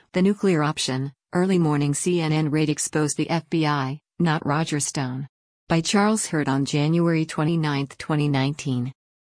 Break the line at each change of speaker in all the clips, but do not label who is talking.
The nuclear option, early morning CNN raid exposed the FBI, not Roger Stone. By Charles Hurt on January 29, 2019.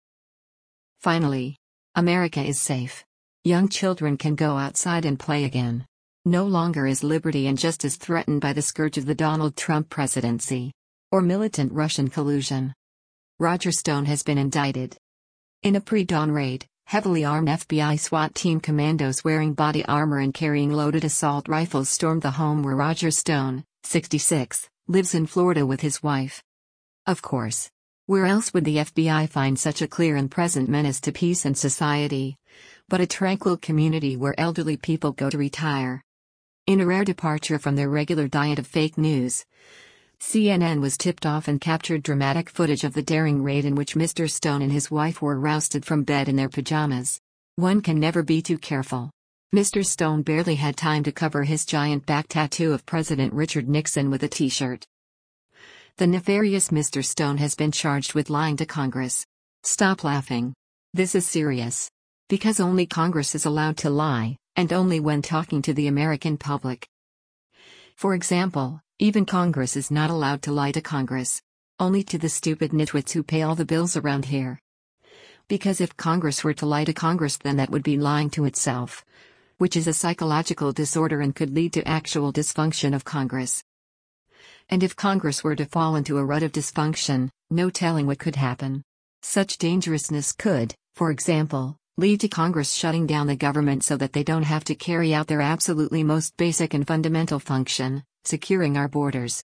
Finally, America is safe. Young children can go outside and play again. No longer is liberty and justice threatened by the scourge of the Donald Trump presidency or militant Russian collusion. Roger Stone has been indicted. In a pre-dawn raid, heavily armed FBI SWAT team commandos wearing body armor and carrying loaded assault rifles stormed the home where Roger Stone, 66, lives in Florida with his wife. Of course. Where else would the FBI find such a clear and present menace to peace and society, but a tranquil community where elderly people go to retire? In a rare departure from their regular diet of fake news, CNN was tipped off and captured dramatic footage of the daring raid in which Mr. Stone and his wife were rousted from bed in their pajamas. One can never be too careful. Mr. Stone barely had time to cover his giant back tattoo of President Richard Nixon with a t-shirt. The nefarious Mr. Stone has been charged with lying to Congress. Stop laughing. This is serious. Because only Congress is allowed to lie, and only when talking to the American public. For example, even Congress is not allowed to lie to Congress. Only to the stupid nitwits who pay all the bills around here. Because if Congress were to lie to Congress, then that would be lying to itself, which is a psychological disorder and could lead to actual dysfunction of Congress. And if Congress were to fall into a rut of dysfunction, no telling what could happen. Such dangerousness could, for example, lead to Congress shutting down the government so that they don't have to carry out their absolutely most basic and fundamental function, securing our borders.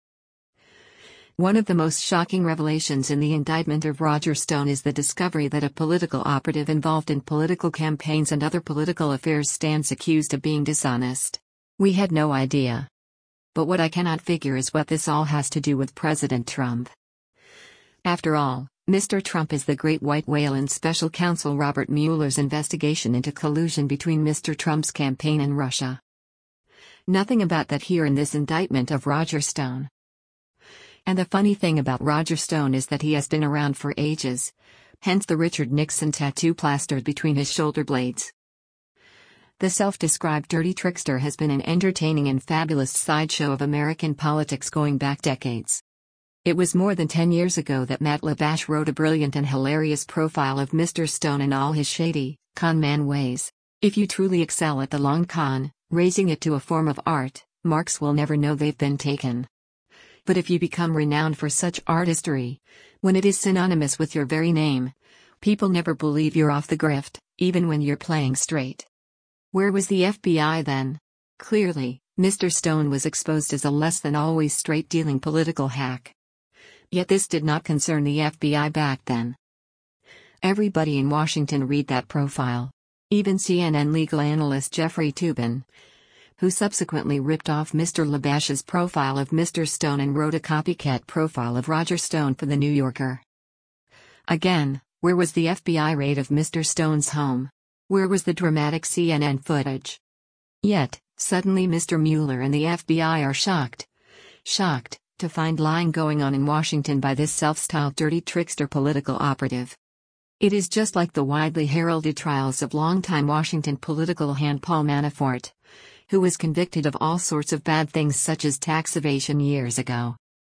One of the most shocking revelations in the indictment of Roger Stone is the discovery that a political operative involved in political campaigns and other political affairs stands accused of being dishonest. We had no idea. But what I cannot figure is what this all has to do with President Trump. After all, Mr. Trump is the great white whale in Special Counsel Robert Mueller's investigation into collusion between Mr. Trump's campaign and Russia. Nothing about that here in this indictment of Roger Stone. And the funny thing about Roger Stone is that he has been around for ages, hence the Richard Nixon tattoo plastered between his shoulder blades. The self-described dirty trickster has been an entertaining and fabulous sideshow of American politics going back decades. It was more than 10 years ago that Matt Labash wrote a brilliant and hilarious profile of Mr. Stone and all his shady, con man ways. If you truly excel at the long con, raising it to a form of art, marks will never know they've been taken. But if you become renowned for such artistry, when it is synonymous with your very name, people never believe you're off the grift, even when you're playing straight. Where was the FBI then? Clearly, Mr. Stone was exposed as a less than always straight-dealing political hack. Yet this did not concern the FBI back then. Everybody in Washington read that profile. Even CNN legal analyst Jeffrey Toobin, who subsequently ripped off Mr. Labash's profile of Mr. Stone and wrote a copycat profile of Roger Stone for The New Yorker. Again, where was the FBI raid of Mr. Stone's home? Where was the dramatic CNN footage? Yet, suddenly Mr. Mueller and the FBI are shocked to find lying going on in Washington by this self-styled dirty trickster political operative. It is just like the widely heralded trials of longtime Washington political hand Paul Manafort, who was convicted of all sorts of bad things such as tax evasion years ago.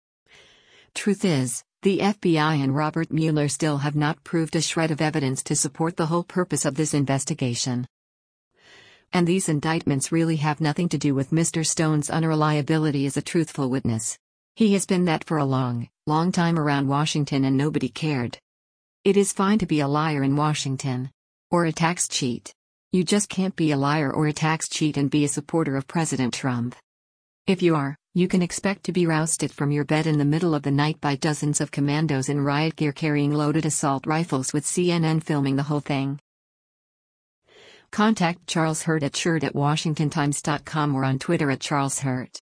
Truth is, the FBI and Robert Mueller still have not proved a shred of evidence to support the whole purpose of this investigation. And these indictments really have nothing to do with Mr. Stone's unreliability as a truthful witness. He has been that for a long time around Washington and nobody cared. It is fine to be a liar in Washington. Or a tax cheat. You just can't be a liar or a tax cheat and be a supporter of President Trump. If you are, you can expect to be rousted from your bed in the middle of the night by dozens of commandos in riot gear carrying loaded assault rifles with CNN filming the whole thing. Contact Charles Hurt at shirt@washingtontimes.com or on Twitter @CharlesHurt.